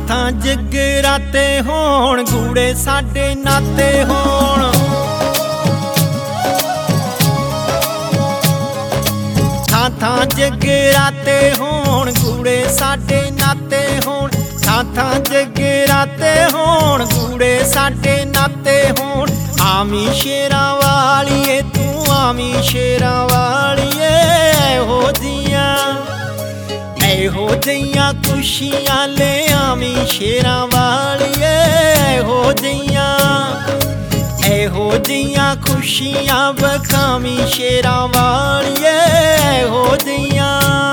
ਥਾਂ ਜਗਰਾਤੇ ਹੋਣ, ਗੂੜੇ ਸਾਡੇ ਨਾਤੇ ਹੋਣ। ਥਾਂ ਥਾਂ ਜਗਰਾਤੇ ਹੋਣ, ਗੂੜੇ ਸਾਡੇ ਨਾਤੇ ਹੋਣ। ਥਾਂ ਥਾਂ ਜਗਰਾਤੇ ਹੋਣ, ਗੂੜੇ ਸਾਡੇ ਨਾਤੇ ਹੋਣ। ਆਵੀਂ ਸ਼ੇਰਾਂ ਵਾਲੀਏ ਤੂੰ, ਆਵੀਂ ਸ਼ੇਰਾਂ ਵਾਲੀਏ। ਇਹੋ ਜਿਹੀਆਂ ਖੁਸ਼ੀਆਂ ਲੈ ਆਵੀਂ ਸ਼ੇਰਾਂ ਵਾਲੀਏ। ਇਹੋ ਜਿਹੀਆਂ ਖੁਸ਼ੀਆਂ ਵਿਖਾਵੀਂ ਸ਼ੇਰਾਂ ਵਾਲੀਏ। ਇਹੋ ਜਿਹੀਆਂ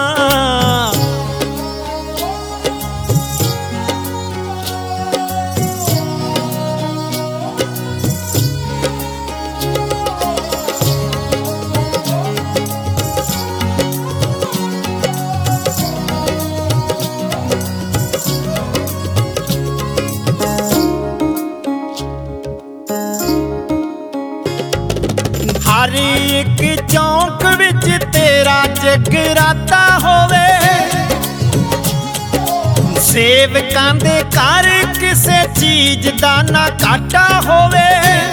ਹਰ ਇੱਕ ਚੌਂਕ ਵਿੱਚ ਤੇਰਾ ਜਗਰਾਤਾ ਹੋਵੇ। ਸੇਵਕਾਂ ਦੇ ਘਰ ਕਿਸੇ ਚੀਜ਼ ਦਾ ਨਾ ਘਾਟਾ ਹੋਵੇ।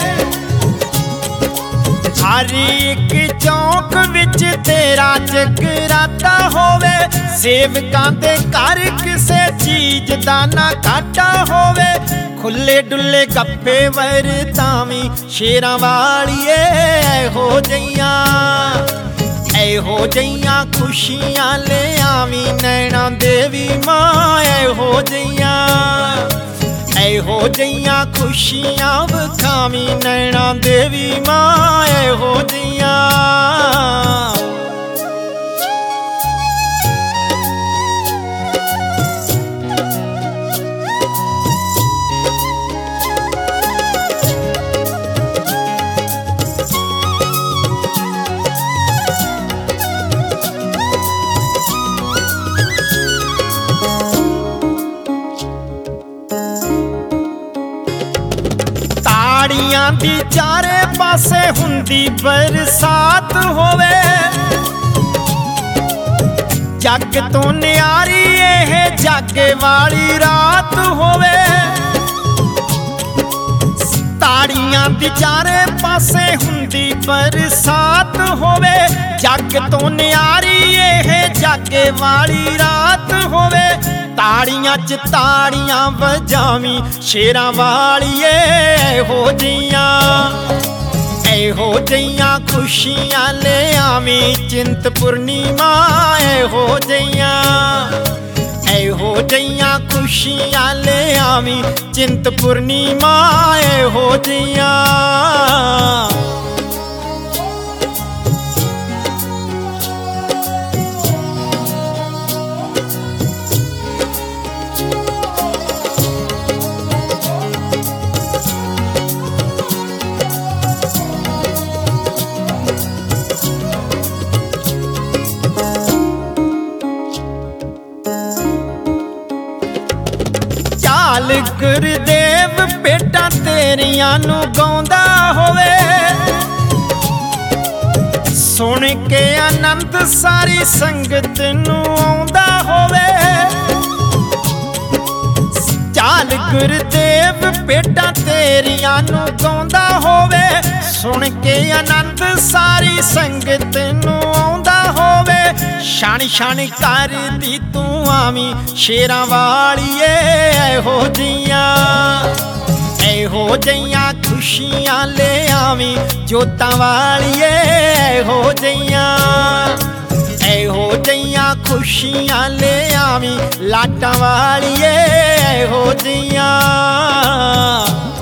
ਹਰ ਇੱਕ ਚੌਂਕ ਵਿੱਚ ਤੇਰਾ ਜਗਰਾਤਾ ਹੋਵੇ। ਸੇਵਕਾਂ ਦੇ ਘਰ ਕਿਸੇ ਚੀਜ਼ ਦਾ ਨਾ ਘਾਟਾ ਹੋਵੇ। ਖੁੱਲੇ ਡੁੱਲੇ ਗੱਪੇ ਵਰਤਾਵੀਂ ਸ਼ੇਰਾਂ ਵਾਲੀਏ। ਇਹੋ ਜਿਹੀਆਂ ਖੁਸ਼ੀਆਂ ਲੈ ਆਵੀਂ ਨੈਣਾ ਦੇਵੀ ਮਾਂ। ਇਹੋ ਜਿਹੀਆਂ ਖੁਸ਼ੀਆਂ ਵਿਖਾਵੀਂ ਨੈਣਾ ਦੇਵੀ ਮਾਂ। ਇਹੋ ਜਿਹੀਆਂ ਤਾੜੀਆਂ ਦੀ ਚਾਰੇ ਪਾਸੇ ਹੁੰਦੀ ਬਰਸਾਤ ਹੋਵੇ। ਜੱਗ ਤੋਂ ਨਿਆਰੀ ਇਹ ਜਾਗੇ ਵਾਲੀ ਰਾਤ ਹੋਵੇ। ਤਾੜੀਆਂ ਦੀ ਚਾਰੇ ਪਾਸੇ ਹੁੰਦੀ ਬਰਸਾਤ ਹੋਵੇ। ਜੱਗ ਤੋਂ ਨਿਆਰੀ ਇਹ ਜਾਗੇ ਵਾਲੀ ਰਾਤ ਹੋਵੇ। ਤਾੜੀਆਂ 'ਚ ਤਾੜੀਆਂ ਵਜਾਵੀਂ ਸ਼ੇਰਾਂ ਵਾਲੀਏ। ਇਹੋ ਜਿਹੀਆਂ ਖੁਸ਼ੀਆਂ ਲੈ ਆਵੀਂ ਚਿੰਤਪੁਰਨੀ ਮਾਂ। ਇਹੋ ਜਿਹੀਆਂ ਖੁਸ਼ੀਆਂ ਲੈ ਆਵੀਂ ਚਿੰਤਪੁਰਨੀ ਮਾਂ। ਇਹੋ ਜਿਹੀਆਂ ਚਾਲ ਗੁਰਦੇਵ ਭੇਟਾਂ ਤੇਰੀਆਂ ਨੂੰ ਗਾਉਂਦਾ ਹੋਵੇ। ਸੁਣ ਕੇ ਆਨੰਦ ਸਾਰੀ ਸੰਗਤ ਨੂੰ ਆਉਂਦਾ ਹੋਵੇ। ਚਾਲ ਗੁਰਦੇਵ ਭੇਟਾਂ ਤੇਰੀਆਂ ਨੂੰ ਗਾਉਂਦਾ ਹੋਵੇ। ਸੁਣ ਕੇ ਆਨੰਦ ਸਾਰੀ ਸੰਗਤ ਨੂੰ ਆਉਂਦਾ ਹੋਵੇ। ਛਣ ਛਣ ਕਰਦੀ ਤੂੰ ਆਵੀਂ ਸ਼ੇਰਾਂ ਵਾਲੀਏ। ਇਹੋ ਜਿਹੀਆਂ ਖੁਸ਼ੀਆਂ ਲੈ ਆਵੀਂ ਜੋਤਾਂ ਵਾਲੀਏ। ਇਹੋ ਜਿਹੀਆਂ ਖੁਸ਼ੀਆਂ ਲੈ ਆਵੀਂ ਲਾਟਾਂ ਵਾਲੀਏ। ਇਹੋ ਜਿਹੀਆਂ